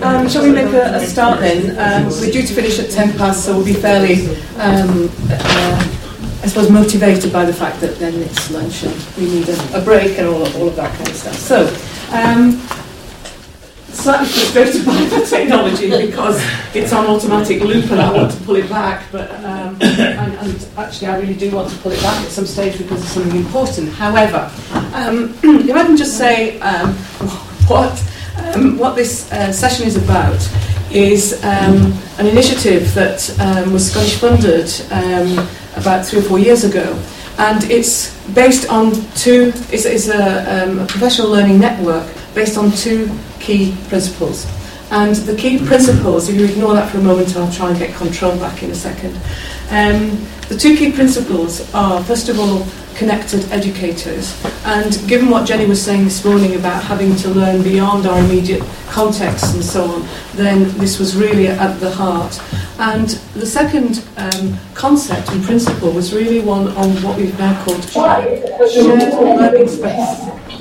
Shall we make a start then? We're due to finish at 10 past, so we'll be fairly, I suppose, motivated by the fact that then it's lunch and we need a break and all of that kind of stuff. So, slightly frustrated by the technology because it's on automatic loop and I want to pull it back, but and actually I really do want to pull it back at some stage because it's something important. However, if I can just say what this session is about is an initiative that was Scottish funded about 3 or 4 years ago, and it's based on it's a professional learning network based on 2 key principles. And the key principles, if you ignore that for a moment, I'll try and get control back in a second. The 2 key principles are, first of all, connected educators. And given what Jenny was saying this morning about having to learn beyond our immediate context and so on, then this was really at the heart. And the second concept and principle was really one on what we've now called shared learning space.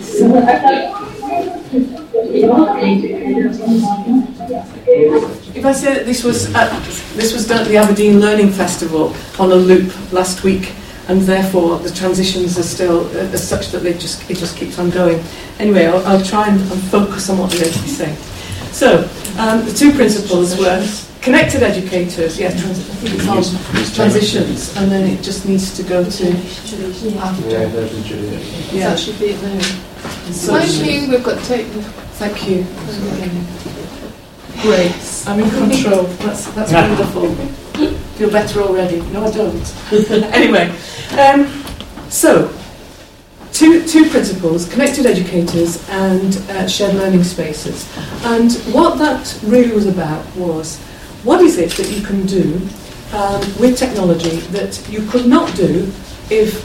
If I say that this was done at the Aberdeen Learning Festival on a loop last week, and therefore the transitions are still as such that it just keeps on going. Anyway, I'll try and focus on what we're going to be saying. So, the 2 principles were connected educators, I think it's on transitions, and then it just needs to go to after. Yeah, that should be it there. Thank you, we've got tape. Thank you. Great, I'm in control. That's wonderful. Feel better already? No, I don't. Anyway, so two principles: connected educators and shared learning spaces. And what that really was about was, what is it that you can do with technology that you could not do if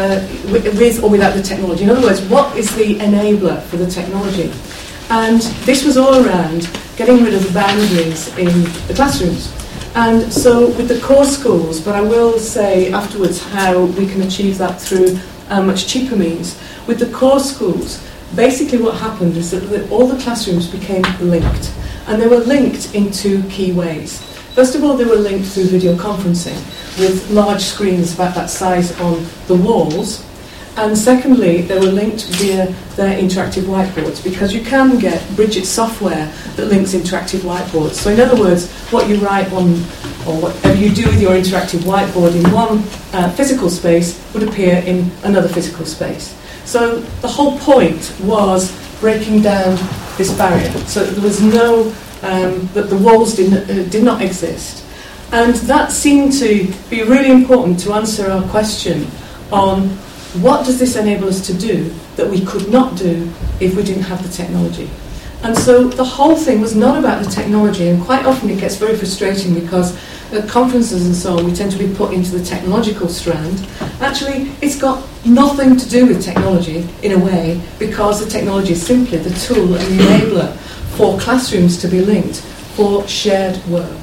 with or without the technology? In other words, what is the enabler for the technology? And this was all around getting rid of the boundaries in the classrooms. And so with the core schools, but I will say afterwards how we can achieve that through much cheaper means. With the core schools, basically what happened is that all the classrooms became linked. And they were linked in 2 key ways. First of all, they were linked through video conferencing with large screens about that size on the walls. And secondly, they were linked via their interactive whiteboards, because you can get Bridget software that links interactive whiteboards. So in other words, what you write on, or whatever you do with your interactive whiteboard in one physical space would appear in another physical space. So the whole point was breaking down this barrier, so that there was no, that the walls did not exist. And that seemed to be really important to answer our question on what does this enable us to do that we could not do if we didn't have the technology. And so the whole thing was not about the technology, and quite often it gets very frustrating because at conferences and so on we tend to be put into the technological strand. Actually, it's got nothing to do with technology in a way, because the technology is simply the tool and the enabler for classrooms to be linked for shared work.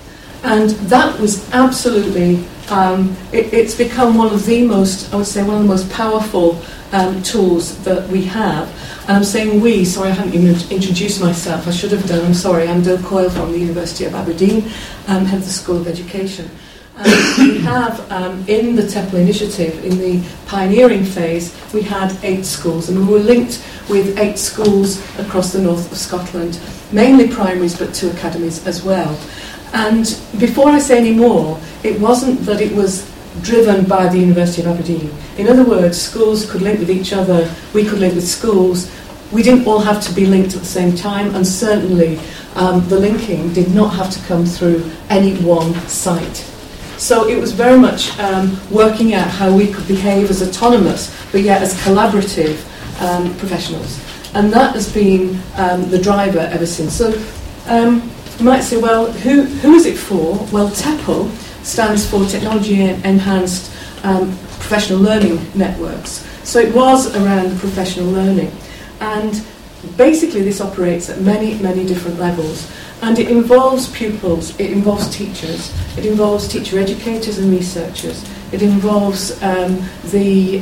And that was absolutely, it's become one of the most, I would say, one of the most powerful tools that we have. And I'm saying we, sorry I haven't even introduced myself, I should have done, I'm sorry, I'm Dale Coyle from the University of Aberdeen, head of the School of Education. We have, in the TEPL initiative, in the pioneering phase, we had 8 schools, and we were linked with 8 schools across the north of Scotland, mainly primaries, but 2 academies as well. And before I say any more, it wasn't that it was driven by the University of Aberdeen. In other words, schools could link with each other, we could link with schools. We didn't all have to be linked at the same time, and certainly the linking did not have to come through any one site. So it was very much working out how we could behave as autonomous, but yet as collaborative professionals. And that has been the driver ever since. So you might say, well, who is it for? Well, TEPL stands for Technology Enhanced Professional Learning Networks. So it was around professional learning. And basically this operates at many, many different levels. And it involves pupils, it involves teachers, it involves teacher educators and researchers, it involves the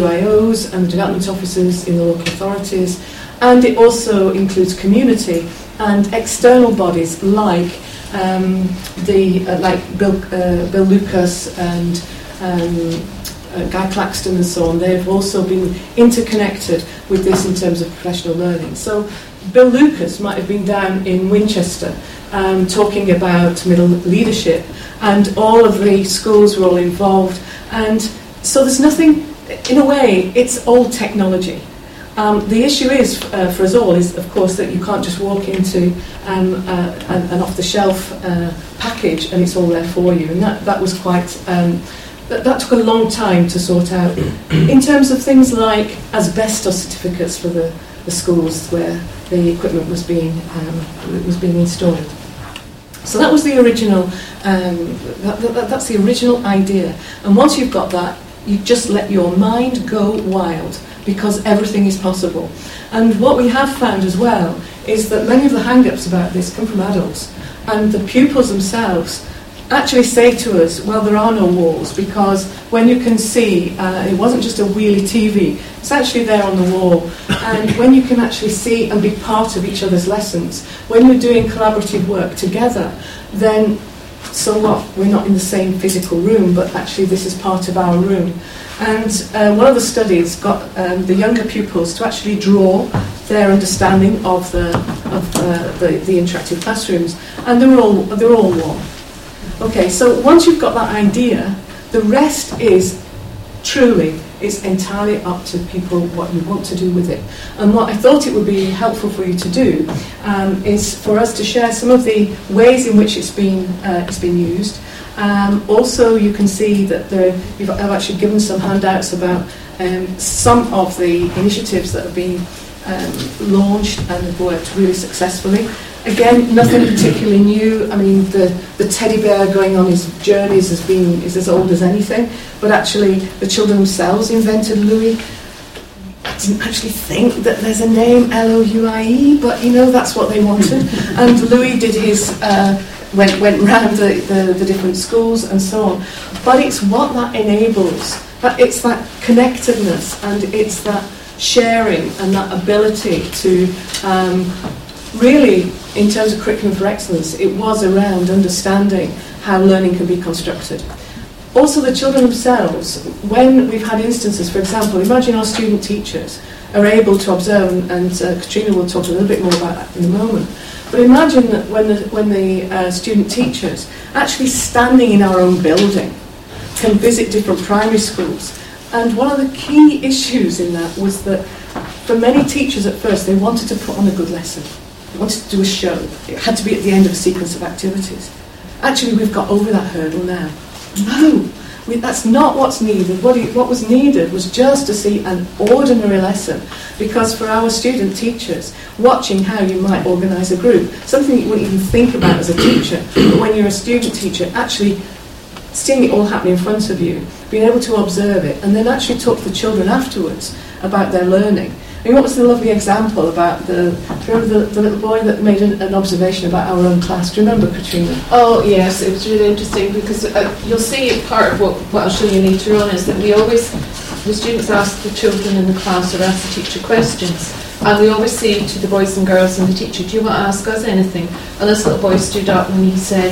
QIOs and development officers in the local authorities, and it also includes community and external bodies like Bill Lucas and Guy Claxton and so on. They've also been interconnected with this in terms of professional learning. So Bill Lucas might have been down in Winchester talking about middle leadership, and all of the schools were all involved. And so there's nothing, in a way, it's old technology. The issue is, for us all, is of course that you can't just walk into an off-the-shelf package and it's all there for you, and that was quite, that took a long time to sort out. In terms of things like asbestos certificates for the schools where the equipment was being installed. So that was the original, that's the original idea. And once you've got that, you just let your mind go wild, because everything is possible. And what we have found as well is that many of the hang-ups about this come from adults, and the pupils themselves actually say to us, well, there are no walls, because when you can see, it wasn't just a wheelie TV, it's actually there on the wall. And when you can actually see and be part of each other's lessons, when you're doing collaborative work together, then so what? We're not in the same physical room, but actually this is part of our room. And one of the studies got the younger pupils to actually draw their understanding of the interactive classrooms, and they're all one. Okay, so once you've got that idea, the rest is truly, it's entirely up to people what you want to do with it. And what I thought it would be helpful for you to do is for us to share some of the ways in which it's been used. Also, you can see that I've actually given some handouts about some of the initiatives that have been launched and have worked really successfully. Again, nothing particularly new. I mean, the teddy bear going on his journeys is as old as anything, but actually the children themselves invented Louie. I didn't actually think that there's a name, Louie, but that's what they wanted. And Louie did his went round the different schools and so on. But it's what that enables. It's that connectedness, and it's that sharing and that ability to really, in terms of curriculum for excellence, it was around understanding how learning can be constructed. Also, the children themselves, when we've had instances, for example, imagine our student teachers are able to observe, and Katrina will talk a little bit more about that in a moment, but imagine that when the student teachers actually standing in our own building can visit different primary schools. And one of the key issues in that was that for many teachers at first, they wanted to put on a good lesson. They wanted to do a show. It had to be at the end of a sequence of activities. Actually, we've got over that hurdle now. No, that's not what's needed. What was needed was just to see an ordinary lesson, because for our student teachers, watching how you might organise a group, something you wouldn't even think about as a teacher, but when you're a student teacher, actually seeing it all happen in front of you, being able to observe it, and then actually talk to the children afterwards about their learning. I mean, what was the lovely example about the little boy that made an observation about our own class? Do you remember, Katrina? Oh, yes, it was really interesting, because you'll see part of what I'll show you later on is that the students ask the children in the class or ask the teacher questions, and we always say to the boys and girls and the teacher, do you want to ask us anything? And this little boy stood up and he said,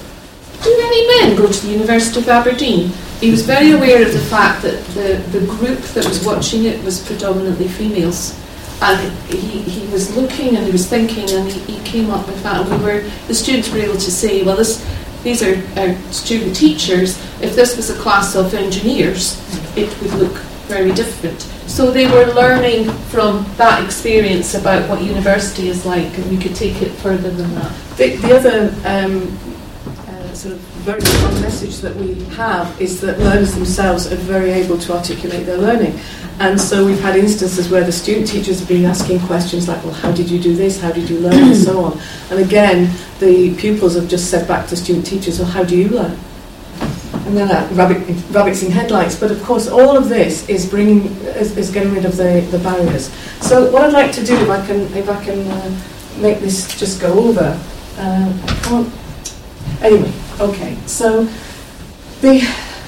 do any men go to the University of Aberdeen? He was very aware of the fact that the group that was watching it was predominantly females, and he was looking and he was thinking, and he came up with that, and the students were able to say, well, these are our student teachers. If this was a class of engineers, it would look very different. So they were learning from that experience about what university is like, and we could take it further than that. The other sort of very strong message that we have is that learners themselves are very able to articulate their learning. And so we've had instances where the student teachers have been asking questions like, well, how did you do this? How did you learn? And so on. And again, the pupils have just said back to student teachers, well, how do you learn? And then rabbits in headlights. But of course, all of this is getting rid of the barriers. So what I'd like to do, if I can make this just go over, I can't. Anyway, okay. So the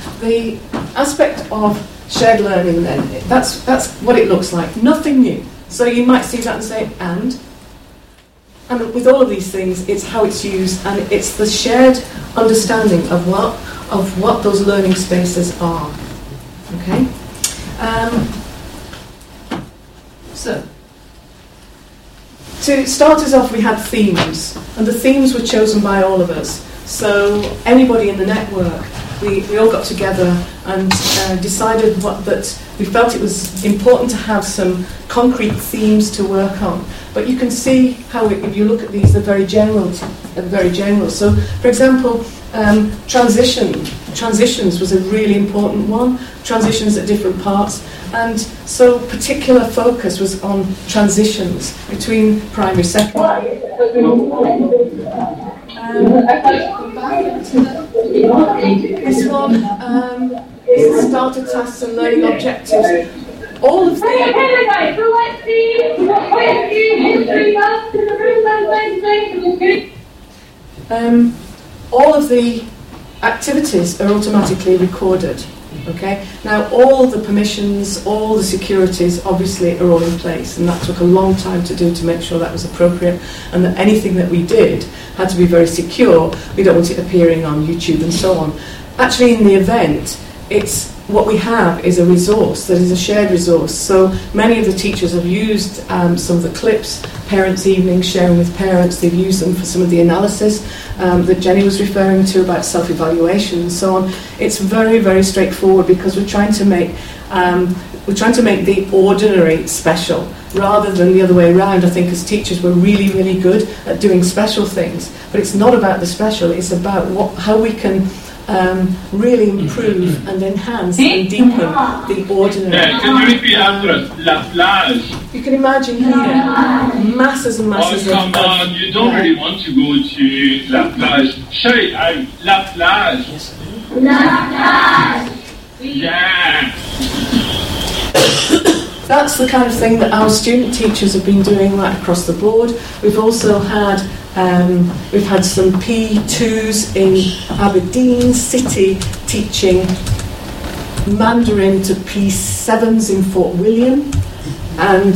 aspect of shared learning, then, that's what it looks like. Nothing new. So you might see that and say, And with all of these things, it's how it's used, and it's the shared understanding of what those learning spaces are. Okay? So, to start us off, we had themes, and the themes were chosen by all of us. So anybody in the network, we all got together and decided that we felt it was important to have some concrete themes to work on. But you can see how, if you look at these, they're very general. So, for example, transitions was a really important one. Transitions at different parts, and so particular focus was on transitions between primary, secondary. This one is starter tasks and learning objectives. All of the activities are automatically recorded. Okay. Now, all the permissions, all the securities, obviously, are all in place, and that took a long time to do to make sure that was appropriate, and that anything that we did had to be very secure. We don't want it appearing on YouTube and so on. Actually, in the event, it's what we have is a resource that is a shared resource. So many of the teachers have used some of the clips, parents' evenings, sharing with parents. They've used them for some of the analysis that Jenny was referring to about self-evaluation and so on. It's very, very straightforward because we're trying to make the ordinary special rather than the other way around. I think as teachers we're really, really good at doing special things, but it's not about the special. It's about how we can really improve and enhance and deepen the ordinary. Can you repeat after us? La plage. You can imagine here masses and masses of... come on, you don't really want to go to La Plage. Shout it out, La Plage. Yes. La Plage. Yeah. That's the kind of thing that our student teachers have been doing right across the board. We've also had some P2s in Aberdeen City teaching Mandarin to P7s in Fort William, and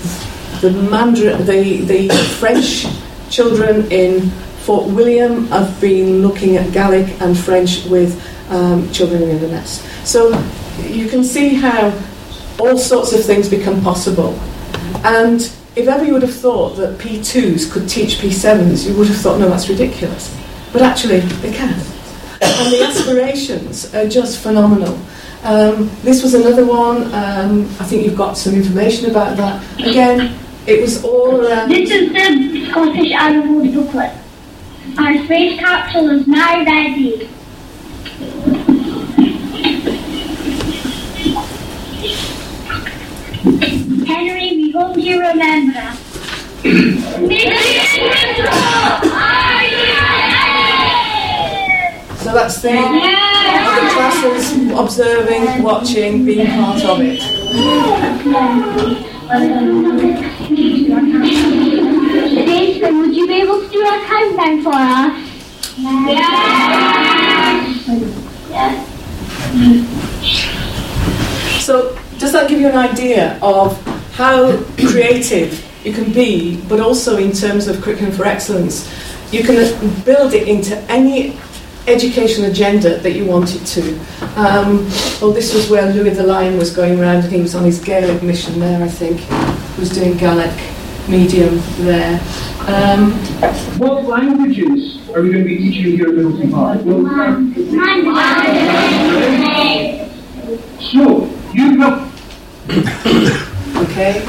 the French children in Fort William have been looking at Gaelic and French with children in Inverness. So you can see how all sorts of things become possible. And if ever you would have thought that P2s could teach P7s, you would have thought, no, that's ridiculous. But actually, they can. And the aspirations are just phenomenal. This was another one. I think you've got some information about that. Again, it was all around... This is the Scottish Airways booklet. Our space capsule is now ready. Henry, we hope you remember us. So that's the classes observing, watching, being part of it. Jason, would you be able to do a countdown for us? Yes. So does that give you an idea of how creative you can be, but also in terms of curriculum for excellence, you can build it into any education agenda that you want it to. Well, this was where Louis the Lion was going around, and he was on his Gaelic mission there, I think. He was doing Gaelic medium there. What languages are we going to be teaching here at Middleton Park? So, you have... Okay.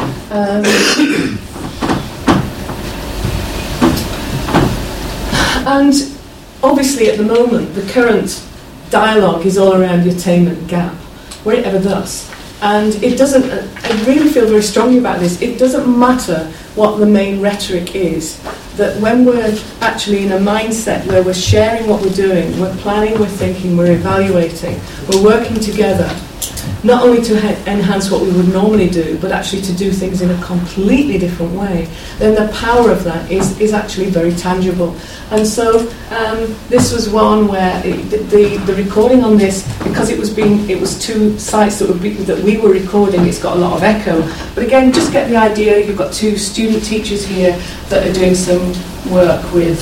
And obviously at the moment the current dialogue is all around the attainment gap, wherever thus. And it doesn't, I really feel very strongly about this, it doesn't matter what the main rhetoric is, that when we're actually in a mindset where we're sharing what we're doing, we're planning, we're thinking, we're evaluating, we're working together, not only to enhance what we would normally do, but actually to do things in a completely different way, then the power of that is actually very tangible. And so this was one where the recording on this, because it was 2 sites that we were recording, it's got a lot of echo. But again, just get the idea. You've got 2 student teachers here that are doing some work with.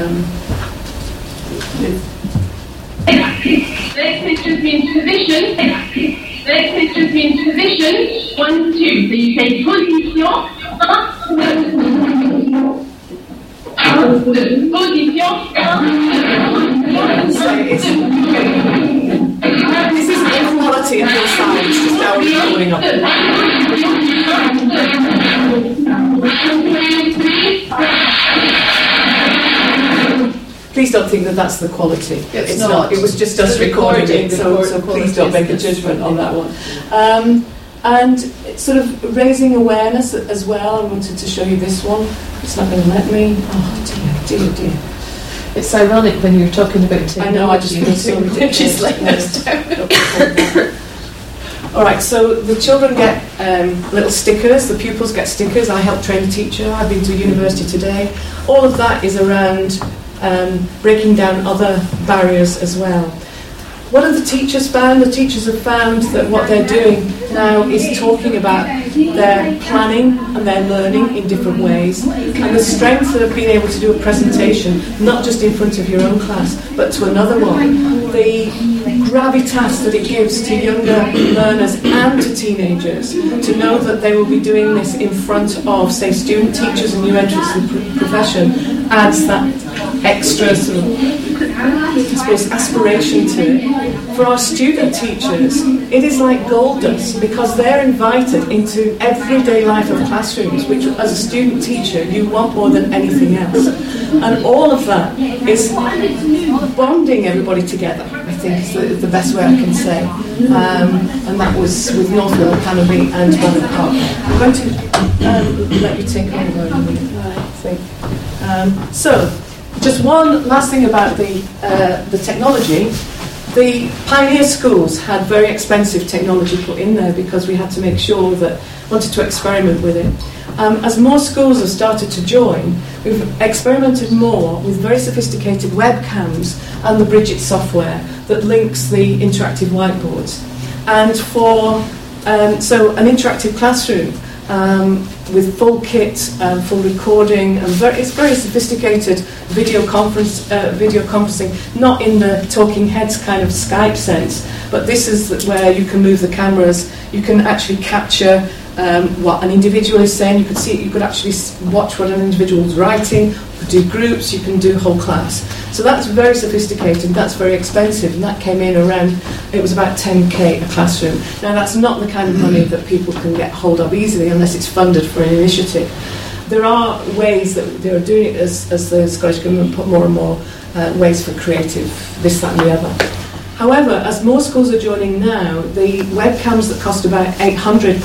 Next picture means position. Next picture means position. 1, 2. So you say position. This is the quality of your sound, it's just how we're recording up. Please don't think that that's the quality. It's not. It was just us recording it, so please don't make a judgment on that one. And sort of raising awareness as well. I wanted to show you this one. It's not going to let me. Oh dear. It's ironic when you're talking about technology. I know, I just feel so ridiculous. All right, so the children get little stickers, the pupils get stickers. I help train a teacher. I've been to university today. All of that is around breaking down other barriers as well. What have the teachers found? The teachers have found that what they're doing now is talking about their planning and their learning in different ways, and the strength of being able to do a presentation, not just in front of your own class, but to another one. The gravitas that it gives to younger learners and to teenagers to know that they will be doing this in front of, say, student teachers and new entrants in the profession adds that extra sort of, I suppose, aspiration to it. For our student teachers, it is like gold dust because they're invited into everyday life of classrooms, which as a student teacher you want more than anything else. And all of that is bonding everybody together, I think is the best way I can say. And that was with Northville, Canterbury and Bannock Park. I'm going to let you take over in a minute, I think. So, just one last thing about the technology. The pioneer schools had very expensive technology put in there because we had to make sure that wanted to experiment with it. As more schools have started to join, we've experimented more with very sophisticated webcams and the Bridget software that links the interactive whiteboards. And for so an interactive classroom with full kit, full recording, and it's very sophisticated video conferencing, not in the talking heads kind of Skype sense, but this is where you can move the cameras, you can actually capture what an individual is saying, you could see it, you could actually watch what an individual is writing, you could do groups, you can do whole class. So that's very sophisticated, that's very expensive, and that came in around, it was about 10k a classroom. Now that's not the kind of money that people can get hold of easily unless it's funded for an initiative. There are ways that they are doing it as the Scottish Government put more and more ways for creative, this, that and the other. However, as more schools are joining now, the webcams that cost about £800,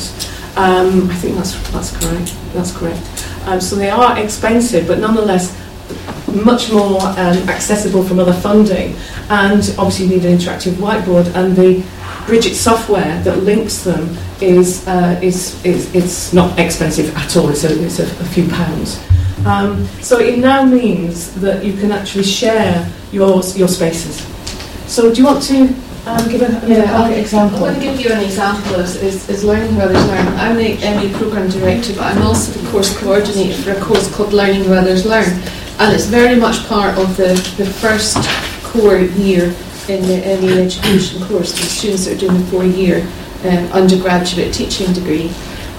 I think that's correct. So they are expensive, but nonetheless much more accessible from other funding, and obviously you need an interactive whiteboard, and the Bridget software that links them is it's not expensive at all, it's a few pounds. So it now means that you can actually share your spaces. So do you want to give an example? I'm going to give you an example is Learning How Others Learn. I'm the MA Programme Director, but I'm also the course coordinator for a course called Learning How Others Learn. And it's very much part of the first core year in the MA Education course for the students that are doing the 4-year undergraduate teaching degree.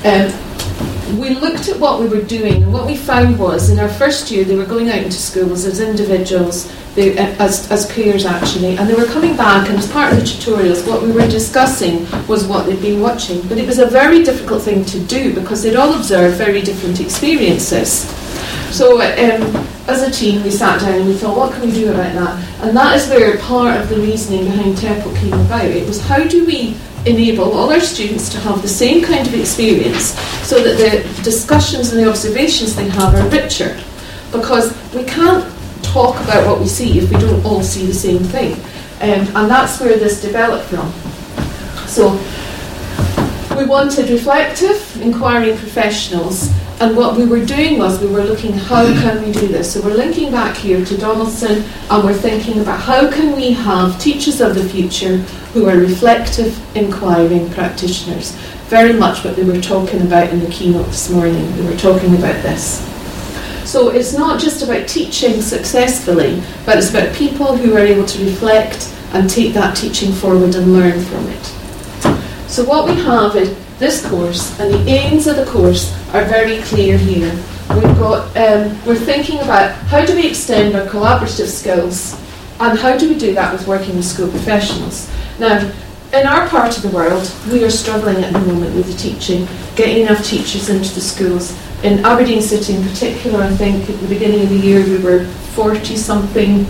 We looked at what we were doing, and what we found was in our first year they were going out into schools as individuals, as peers actually, and they were coming back, and as part of the tutorials what we were discussing was what they'd been watching. But it was a very difficult thing to do because they'd all observed very different experiences. So as a team we sat down and we thought, what can we do about that? And that is where part of the reasoning behind TEPL came about. It was, how do we enable all our students to have the same kind of experience so that the discussions and the observations they have are richer? Because we can't talk about what we see if we don't all see the same thing. And that's where this developed from. So we wanted reflective, inquiring professionals, and what we were doing was we were looking, how can we do this? So we're linking back here to Donaldson, and we're thinking about how can we have teachers of the future who are reflective, inquiring practitioners. Very much what they were talking about in the keynote this morning. We were talking about this. So it's not just about teaching successfully, but it's about people who are able to reflect and take that teaching forward and learn from it. So what we have is this course, and the aims of the course are very clear here. We've got, we're thinking about how do we extend our collaborative skills, and how do we do that with working with school professionals. Now, in our part of the world, we are struggling at the moment with the teaching, getting enough teachers into the schools. In Aberdeen City in particular, I think at the beginning of the year we were 40-something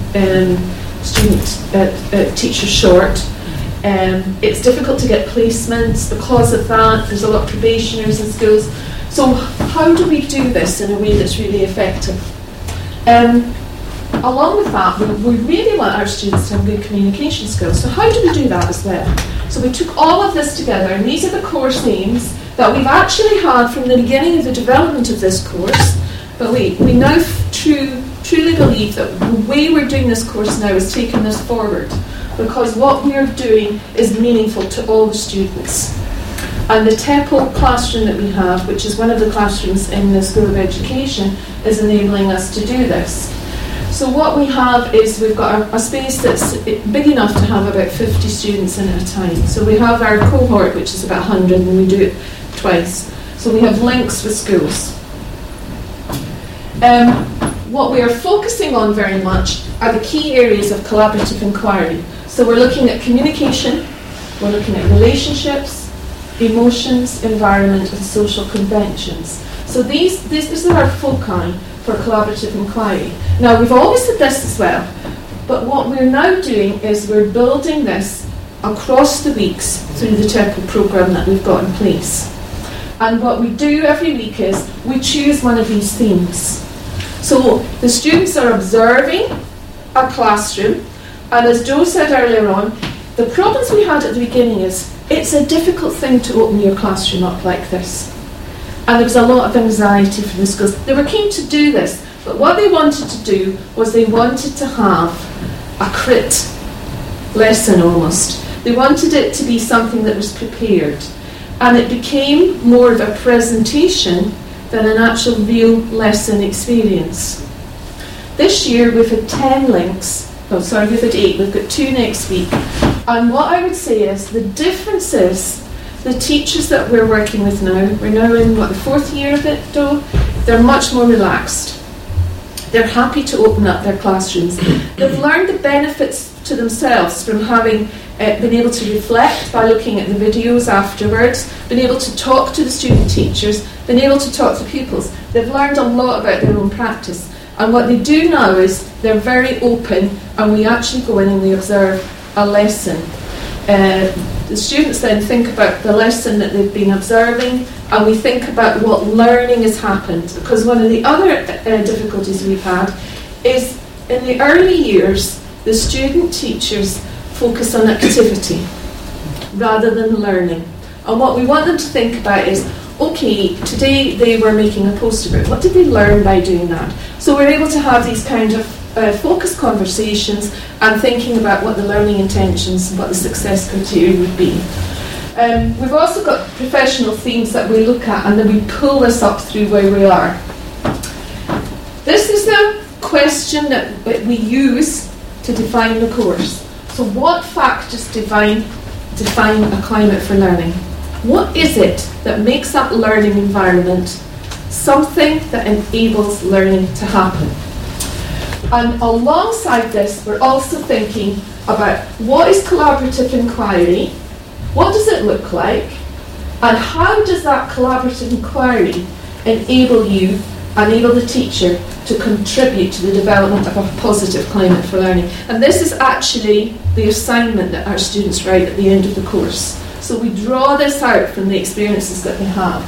teachers short. It's difficult to get placements because of that. There's a lot of probationers in schools. So how do we do this in a way that's really effective? Along with that, we really want our students to have good communication skills. So how do we do that as well? So we took all of this together, and these are the course names that we've actually had from the beginning of the development of this course. But we now truly believe that the way we're doing this course now is taking this forward, because what we're doing is meaningful to all the students. And the TEPL classroom that we have, which is one of the classrooms in the School of Education, is enabling us to do this. So what we have is we've got a space that's big enough to have about 50 students in at a time. So we have our cohort, which is about 100, and we do it twice. So we have links with schools. What we are focusing on very much are the key areas of collaborative inquiry. So we're looking at communication, we're looking at relationships, emotions, environment, and social conventions. So these are our foci for collaborative inquiry. Now, we've always said this as well, but what we're now doing is we're building this across the weeks through the TEPL programme that we've got in place. And what we do every week is we choose one of these themes. So the students are observing a classroom, and as Joe said earlier on, the problems we had at the beginning is it's a difficult thing to open your classroom up like this. And there was a lot of anxiety from the schools. They were keen to do this, but what they wanted to do was they wanted to have a crit lesson almost. They wanted it to be something that was prepared. And it became more of a presentation than an actual real lesson experience. This year we've had 10 links. We've had 8. We've got 2 next week. And what I would say is the difference is the teachers that we're working with now, we're now in the 4th year of it, though, they're much more relaxed. They're happy to open up their classrooms. They've learned the benefits to themselves from having been able to reflect by looking at the videos afterwards, been able to talk to the student teachers, been able to talk to pupils. They've learned a lot about their own practice. And what they do now is they're very open, and we actually go in and we observe a lesson. The students then think about the lesson that they've been observing, and we think about what learning has happened. Because one of the other difficulties we've had is in the early years, the student teachers focus on activity rather than learning. And what we want them to think about is, okay, today they were making a poster book. What did they learn by doing that? So we're able to have these kind of focused conversations and thinking about what the learning intentions and what the success criteria would be. We've also got professional themes that we look at, and then we pull this up through where we are. This is the question that we use to define the course. So what factors define a climate for learning? What is it that makes that learning environment something that enables learning to happen? And alongside this, we're also thinking about what is collaborative inquiry, what does it look like, and how does that collaborative inquiry enable the teacher to contribute to the development of a positive climate for learning. And this is actually the assignment that our students write at the end of the course. So we draw this out from the experiences that they have.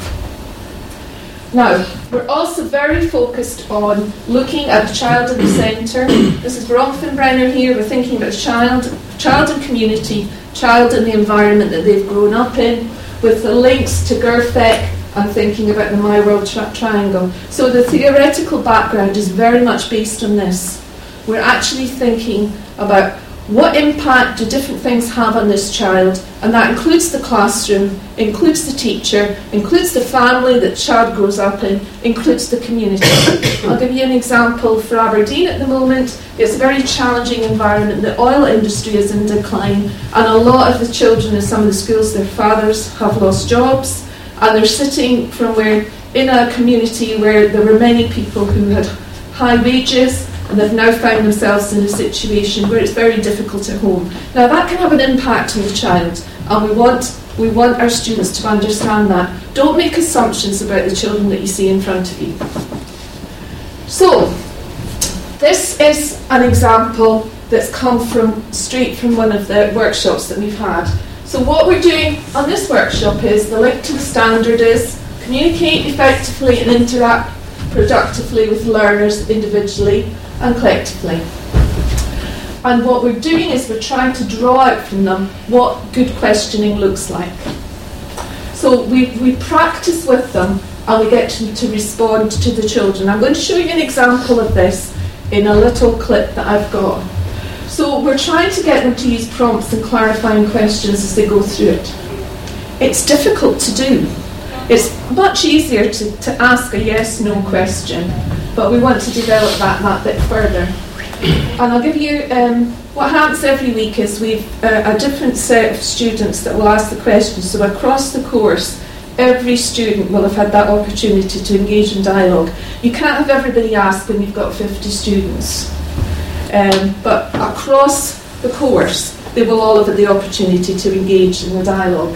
Now, we're also very focused on looking at the child in the centre. This is Bronfenbrenner here. We're thinking about child and community child in the environment that they've grown up in, with the links to GIRFEC and thinking about the My World Triangle. So the theoretical background is very much based on this. We're actually thinking about what impact do different things have on this child, and that includes the classroom, includes the teacher, includes the family that the child grows up in, includes the community. I'll give you an example for Aberdeen at the moment. It's a very challenging environment. The oil industry is in decline, and a lot of the children in some of the schools, their fathers have lost jobs, and they're sitting in a community where there were many people who had high wages, and they've now found themselves in a situation where it's very difficult at home. Now that can have an impact on the child, and we want our students to understand that. Don't make assumptions about the children that you see in front of you. So, this is an example that's come straight from one of the workshops that we've had. So what we're doing on this workshop is, the link to the standard is communicate effectively and interact productively with learners individually and collectively. And what we're doing is we're trying to draw out from them what good questioning looks like. So we practice with them, and we get to respond to the children. I'm going to show you an example of this in a little clip that I've got. So we're trying to get them to use prompts and clarifying questions as they go through it. It's difficult to do. It's much easier to ask a yes-no question, but we want to develop that bit further. And I'll give you, what happens every week is we've a different set of students that will ask the questions. So across the course, every student will have had that opportunity to engage in dialogue. You can't have everybody ask when you've got 50 students. But across the course, they will all have had the opportunity to engage in the dialogue.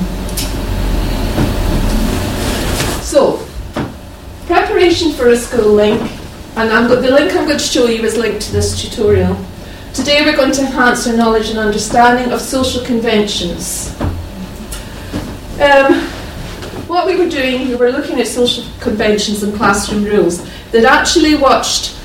So, preparation for a school link, and the link I'm going to show you is linked to this tutorial. Today we're going to enhance our knowledge and understanding of social conventions. What we were doing, we were looking at social conventions and classroom rules. They'd actually watched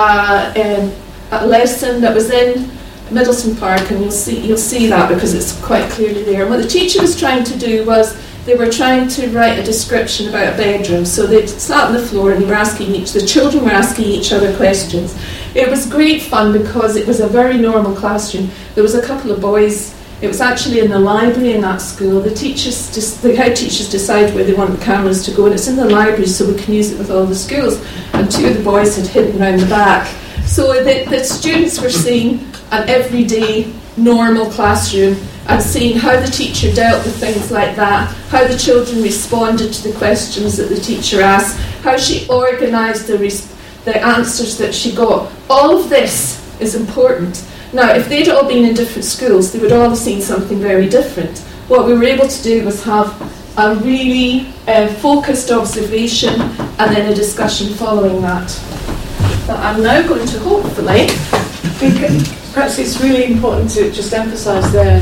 a lesson that was in Middleton Park, and you'll see that because it's quite clearly there. And what the teacher was trying to do was, they were trying to write a description about a bedroom. So they sat on the floor and the children were asking each other questions. It was great fun because it was a very normal classroom. There was a couple of boys. It was actually in the library in that school. The head teachers decide where they want the cameras to go, and it's in the library so we can use it with all the schools. And two of the boys had hidden around the back. So the students were seeing an everyday, normal classroom, and seeing how the teacher dealt with things like that, how the children responded to the questions that the teacher asked, how she organised the answers that she got. All of this is important. Now, if they'd all been in different schools, they would all have seen something very different. What we were able to do was have a really focused observation and then a discussion following that. But I'm now going to hopefully... Perhaps it's really important to just emphasise there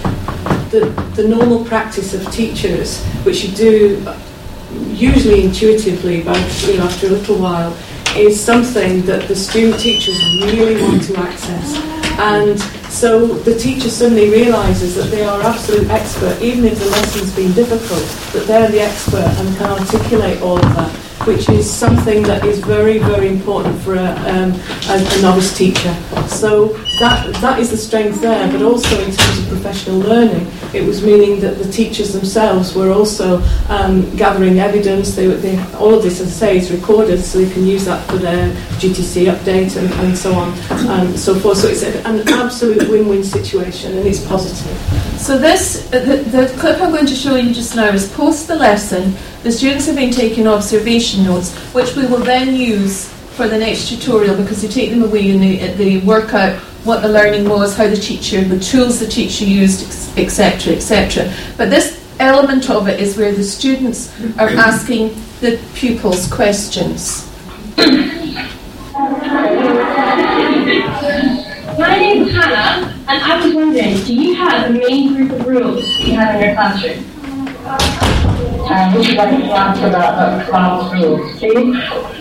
that the normal practice of teachers, which you do usually intuitively, but after a little while, is something that the student teachers really want to access. And so the teacher suddenly realises that they are absolute expert, even if the lesson's been difficult, that they're the expert and can articulate all of that, which is something that is very, very important for a novice teacher. So that is the strength there, but also in terms of professional learning, it was meaning that the teachers themselves were also gathering evidence. All of this, as I say, is recorded, so they can use that for their GTC update and so on and so forth. So it's an absolute win-win situation, and it's positive. So the clip I'm going to show you just now is post the lesson. The students have been taking observation notes, which we will then use for the next tutorial, because they take them away and they work out what the learning was, how the tools the teacher used, etc., etc. But this element of it is where the students are asking the pupils questions. My name is Hannah, and I was wondering, do you have a main group of rules that you have in your classroom? Would you like to answer that class rules, please?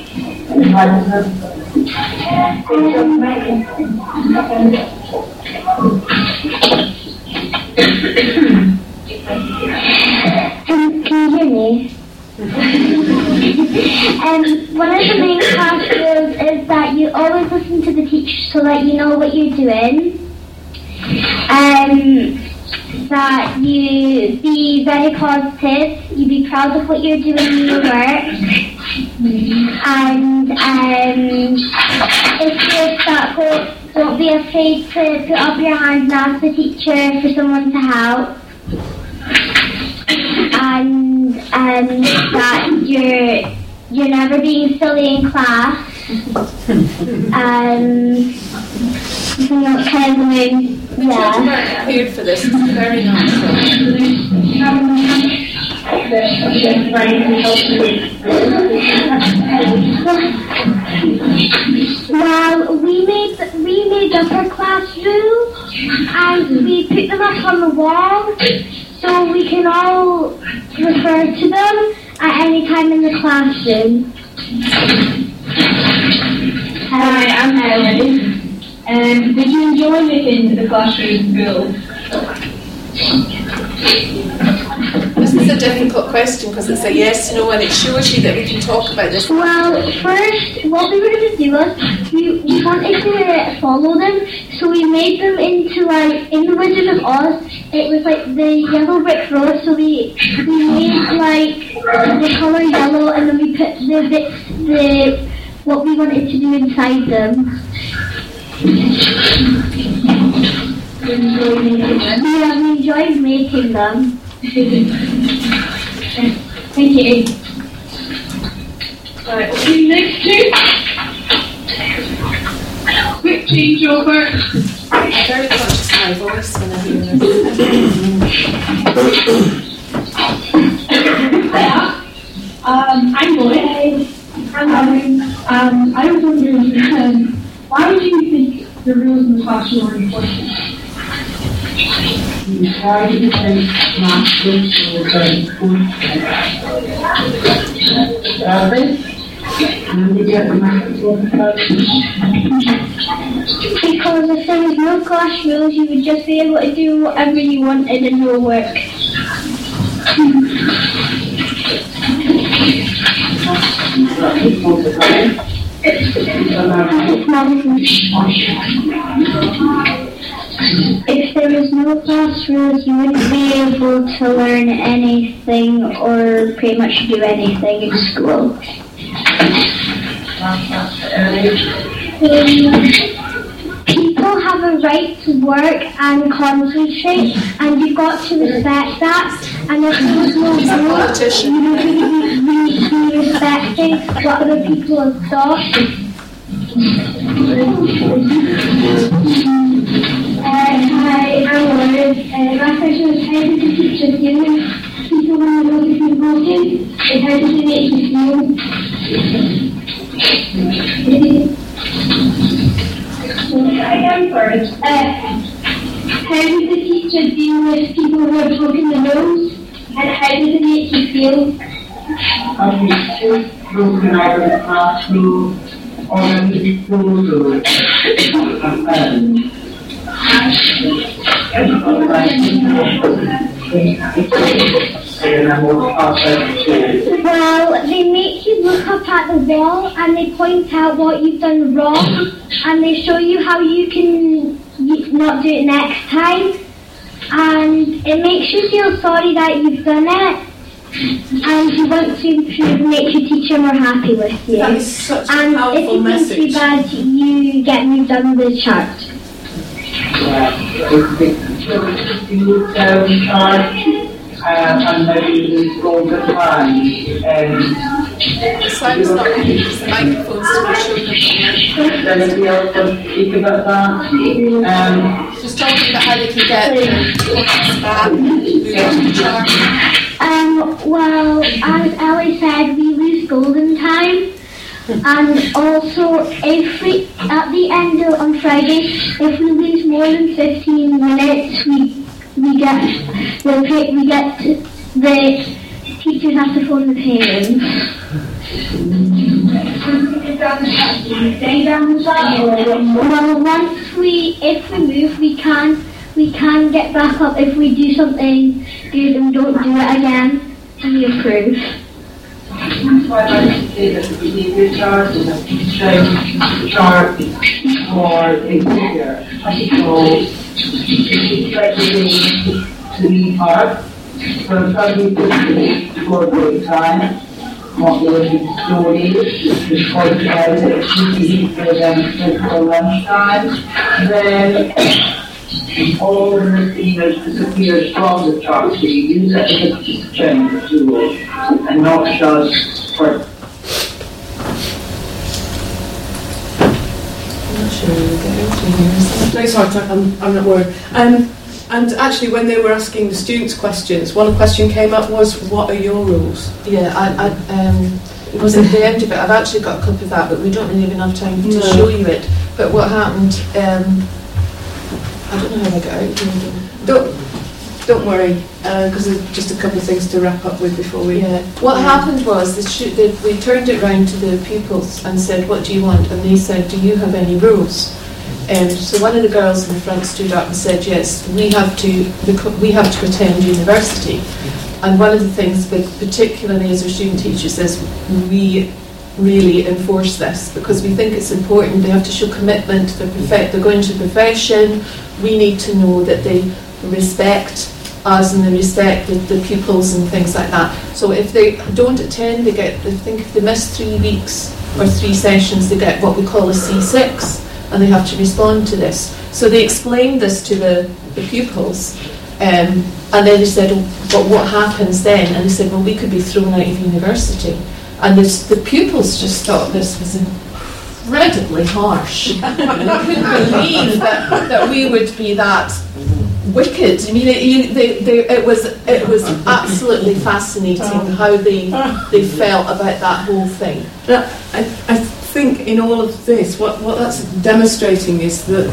One of the main class rules is that you always listen to the teacher so that you know what you're doing. That you be very positive, you be proud of what you're doing in your work, and if you're stuck, don't be afraid to put up your hand and ask the teacher for someone to help, and that you're never being silly in class. Kind of Children aren't prepared for this. It's very natural. Well, we made up our class rules and we put them up on the wall so we can all refer to them at any time in the classroom. Hi, I'm Ellie. Did you enjoy making the classroom school? This is a difficult question because it's a yes, no, and it shows you that we can talk about this. Well, first, what we were going to do was we wanted to follow them, so we made them into in the Wizard of Oz, it was like the yellow brick road, so we made the colour yellow and then we put the bits, what we wanted to do inside them. You enjoyed making them? Yeah, we enjoyed making them. Thank you. Right, okay, next two. Quick changeover. I'm very conscious of my voice when I hear this. Hiya. I'm Lloyd. I was wondering, why do you think the rules in the classroom are important? Why do you think math rules are very important? And you get the math rules Because if there was no class rules, you would just be able to do whatever you wanted in your work. If there was no class rules, you wouldn't be able to learn anything or pretty much do anything in school. People have a right to work and concentrate, and you've got to respect that. And if there was no rules, you would really be respecting what other people have thought. Hi, I'm Lauren. My question is, how did the teacher feel? People want to know if you're broken, and how does it make you feel? I am first. How did the teacher deal with people who are broken the nose, and how does it make you feel? broken out of the classroom or in the proposal Well, they make you look up at the wall and they point out what you've done wrong and they show you how you can not do it next time, and it makes you feel sorry that you've done it and you want to improve and make your teacher more happy with you. That is such a and powerful if you message. think too bad, you get moved on the chart. and maybe go the time The sound's not good because the microphone's to the children. anybody else want to speak about that? Just talking about how they can get their focus back, move on to the chart. Well, as Ellie said, we lose golden time. And also, if we, at the end of, on Friday, if we lose more than 15 minutes, the teachers have to phone the parents. Well, if we move, we can get back up if we do something good and don't do it again, and we improve. That's why I like to say that the behaviour chart is a strength chart for behaviour. I suppose it's like the three parts. So it's got to be for great time. What will be slowly, before the time that it should be for lunchtime. Then all the misdemeanors disappear from the chart. So you use it as a strength tool and not just for. I'm not sure we'll get into here. No, it's hard. I'm not worried. And actually, when they were asking the students questions, one question came up was, "What are your rules?" Yeah, it was at the end of it. I've actually got a copy of that, but we don't really have enough time to show you it. But what happened? I don't know how I got out. Don't worry, because there's just a couple of things to wrap up with before we. Yeah. What happened was we turned it round to the pupils and said, "What do you want?" And they said, "Do you have any rules?" So one of the girls in the front stood up and said, "Yes, we have to attend university." And one of the things, particularly as our student teachers, is we really enforce this because we think it's important. They have to show commitment. They're going to profession. We need to know that they respect us and they respect the pupils and things like that. So if they don't attend, I think if they miss 3 weeks or 3 sessions, they get what we call a C6. And they have to respond to this. So they explained this to the pupils, and then they said, "Oh, but what happens then?" And they said, "Well, we could be thrown out of university." And the pupils just thought this was incredibly harsh. They couldn't believe that we would be that wicked. I mean, it was absolutely fascinating how they felt about that whole thing. I think in all of this, what that's demonstrating is that,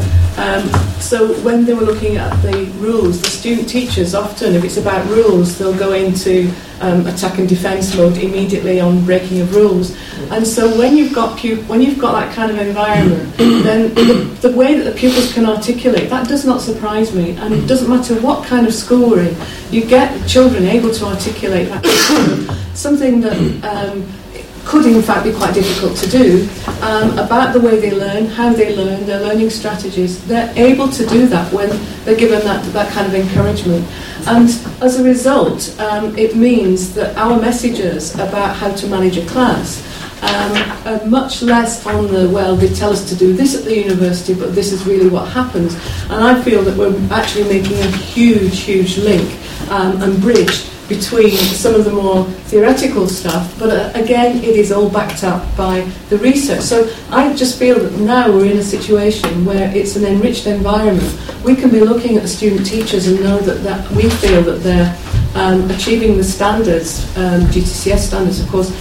so when they were looking at the rules, the student teachers often, if it's about rules, they'll go into attack and defence mode immediately on breaking of rules. And so when you've got that kind of environment, then the way that the pupils can articulate, that does not surprise me. And it doesn't matter what kind of school we're in, you get children able to articulate that something that could in fact be quite difficult to do, about the way they learn, how they learn, their learning strategies. They're able to do that when they're given that kind of encouragement. And as a result, it means that our messages about how to manage a class are much less on the, well, they tell us to do this at the university, but this is really what happens. And I feel that we're actually making a huge link and bridge between some of the more theoretical stuff, but again, it is all backed up by the research. So I just feel that now we're in a situation where it's an enriched environment. We can be looking at the student teachers and know that we feel that they're achieving the standards, GCSE standards, of course,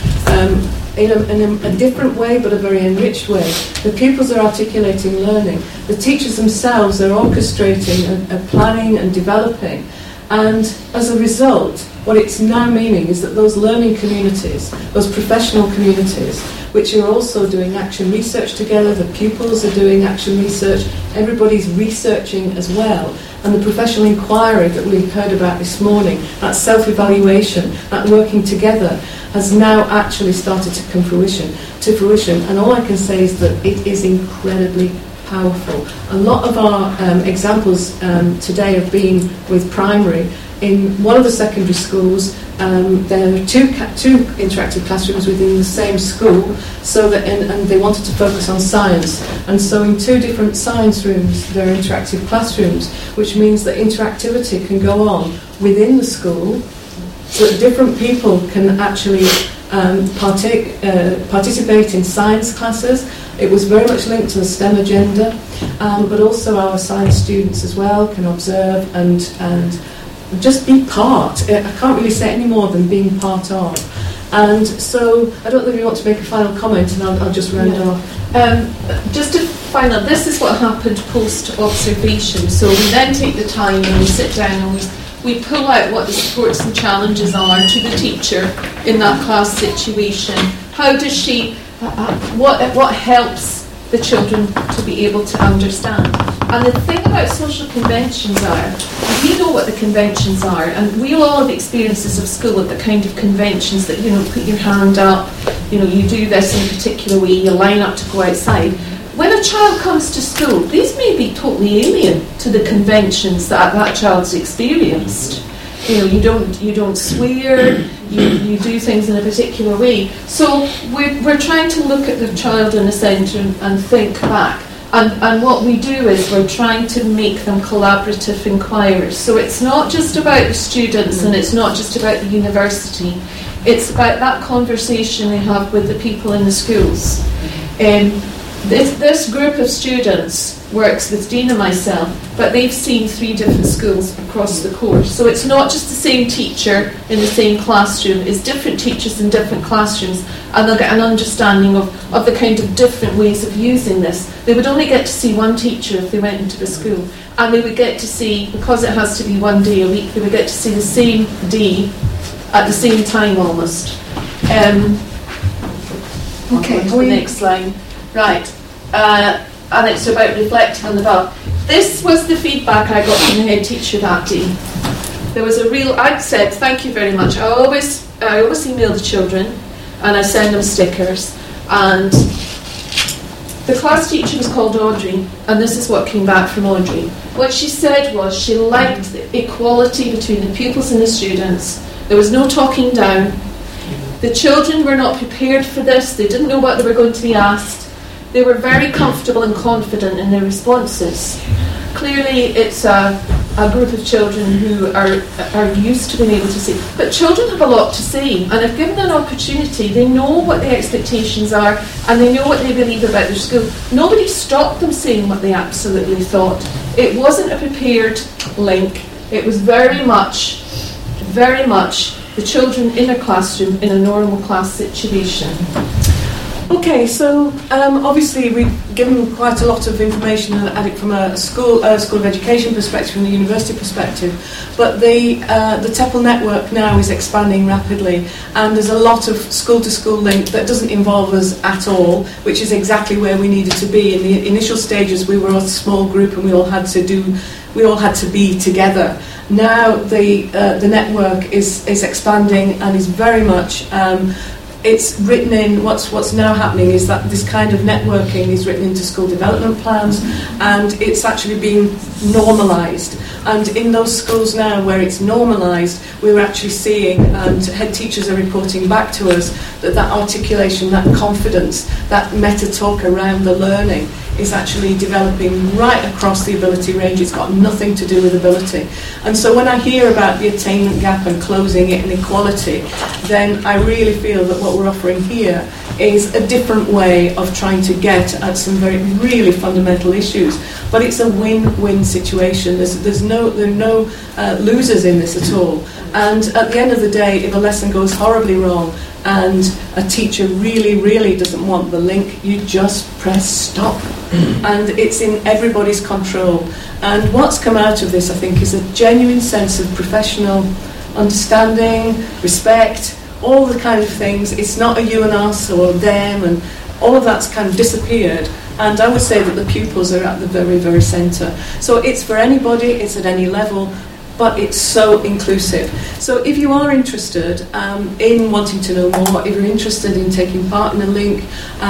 in a different way, but a very enriched way. The pupils are articulating learning. The teachers themselves are orchestrating and planning and developing. And as a result, what it's now meaning is that those learning communities, those professional communities, which are also doing action research together, the pupils are doing action research, everybody's researching as well. And the professional inquiry that we heard about this morning, that self-evaluation, that working together, has now actually started to come to fruition. And all I can say is that it is incredibly powerful. A lot of our examples today have been with primary. In one of the secondary schools, there are two interactive classrooms within the same school, so that and they wanted to focus on science. And so in 2 different science rooms, there are interactive classrooms, which means that interactivity can go on within the school, so that different people can actually participate in science classes. It was very much linked to the STEM agenda, but also our science students as well can observe and just be part. I can't really say any more than being part of. And so I don't know if you want to make a final comment, and I'll just round off. Just to find out, this is what happened post-observation. So we then take the time and we sit down and we pull out what the supports and challenges are to the teacher in that class situation. How does she, what helps the children to be able to understand? And the thing about social conventions are, we know what the conventions are, and we all have experiences of school of the kind of conventions that, put your hand up, you do this in a particular way, you line up to go outside. When a child comes to school, these may be totally alien to the conventions that child's experienced. You don't swear, you do things in a particular way. So we're trying to look at the child in the centre and think back. And what we do is we're trying to make them collaborative inquirers. So it's not just about the students and it's not just about the university. It's about that conversation they have with the people in the schools. This group of students works with Dean and myself, but they've seen 3 different schools across the course. So it's not just the same teacher in the same classroom, it's different teachers in different classrooms, and they'll get an understanding of the kind of different ways of using this. They would only get to see one teacher if they went into the school, and they would get to see, because it has to be 1 day a week, they would get to see the same day at the same time almost. Okay, to the next slide. Right, and it's about reflecting on the above. This was the feedback I got from the head teacher that day. There was I said, thank you very much. I always email the children and I send them stickers. And the class teacher was called Audrey, and this is what came back from Audrey. What she said was she liked the equality between the pupils and the students. There was no talking down. The children were not prepared for this. They didn't know what they were going to be asked. They were very comfortable and confident in their responses. Clearly, it's a group of children who are used to being able to say. But children have a lot to say, and if given an opportunity, they know what the expectations are, and they know what they believe about their school. Nobody stopped them saying what they absolutely thought. It wasn't a prepared link. It was very much the children in a classroom in a normal class situation. Okay, so obviously we've given quite a lot of information at it from a school of education perspective, from the university perspective, but the TEPL network now is expanding rapidly, and there's a lot of school-to-school link that doesn't involve us at all, which is exactly where we needed to be. In the initial stages, we were a small group, and we all had to be together. Now the network is expanding and is very much. It's written in, what's now happening is that this kind of networking is written into school development plans, and it's actually being normalised. And in those schools now where it's normalised, we're actually seeing, and head teachers are reporting back to us, that articulation, that confidence, that meta-talk around the learning is actually developing right across the ability range. It's got nothing to do with ability. And so when I hear about the attainment gap and closing it and equality, then I really feel that what we're offering here is a different way of trying to get at some really fundamental issues. But it's a win-win situation. There are no losers in this at all. And at the end of the day, if a lesson goes horribly wrong and a teacher really doesn't want the link, you just press stop. And it's in everybody's control. And what's come out of this, I think, is a genuine sense of professional understanding, respect, all the kind of things. It's not a you and us or them, and all of that's kind of disappeared. And I would say that the pupils are at the very centre. So it's for anybody, it's at any level, but it's so inclusive. So if you are interested in wanting to know more, if you're interested in taking part in a link,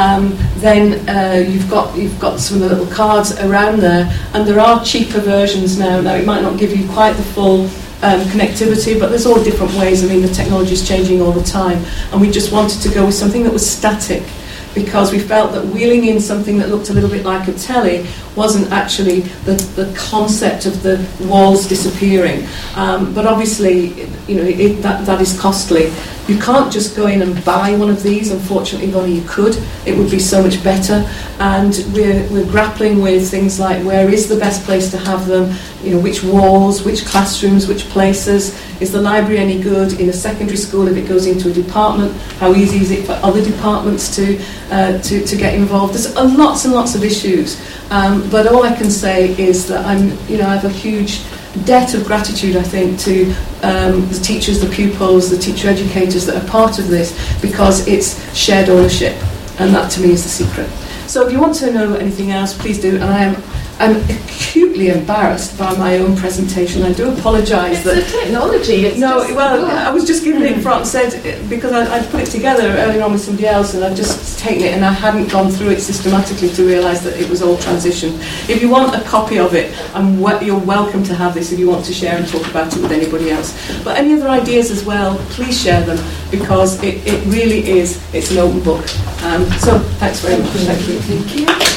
then you've got some of the little cards around there, and there are cheaper versions now. Now it might not give you quite the full connectivity, but there's all different ways. I mean, the technology is changing all the time, and we just wanted to go with something that was static, because we felt that wheeling in something that looked a little bit like a telly wasn't actually the concept of the walls disappearing. But obviously, that is costly. You can't just go in and buy one of these. Unfortunately, if only you could, it would be so much better. And we're grappling with things like, where is the best place to have them? Which walls, which classrooms, which places? Is the library any good in a secondary school if it goes into a department? How easy is it for other departments to get involved? There's lots and lots of issues. But all I can say is that I have a huge debt of gratitude, I think, to the teachers, the pupils, the teacher educators that are part of this, because it's shared ownership, and that to me is the secret. So if you want to know anything else, please do, and I am I'm acutely embarrassed by my own presentation. I do apologise It's that... the technology. It's No, just, well, I was just giving it front said because I'd put it together earlier on with somebody else, and I'd just taken it and I hadn't gone through it systematically to realise that it was all transition. If you want a copy of it, you're welcome to have this if you want to share and talk about it with anybody else. But any other ideas as well, please share them, because it really is, it's an open book. So thanks very much. Thank you.